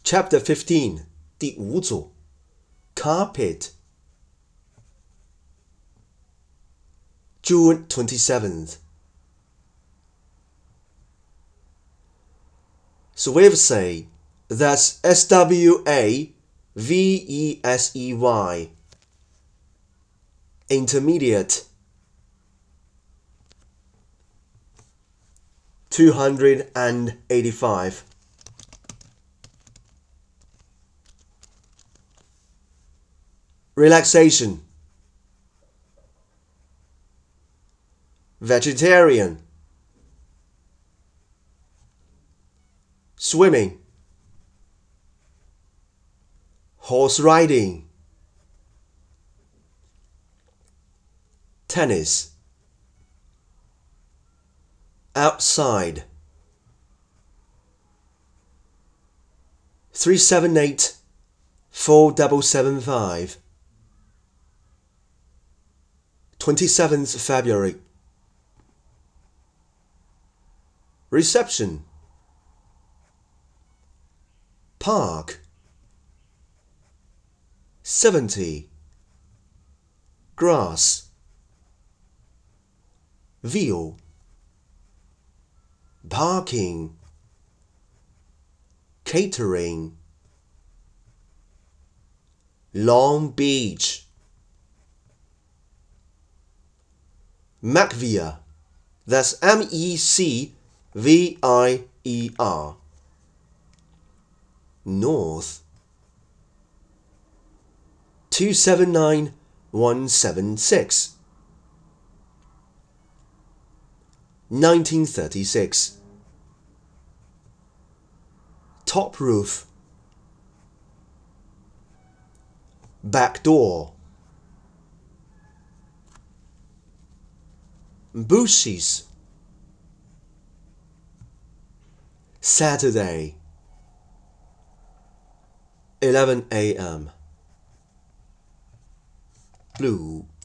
Chapter 15 第5组 Carpet June 27th Swavesey, that's S-W-A-V-E-S-E-Y Intermediate 285 Relaxation Vegetarian Swimming Horse riding Tennis Outside 378-4775 27th February Reception Park 70 Grass View Parking Catering Long Beach Macvier, that's M-E-C-V-I-E-R North 279176 1936 Top roof Back door Bushes Saturday 11 a.m. Blue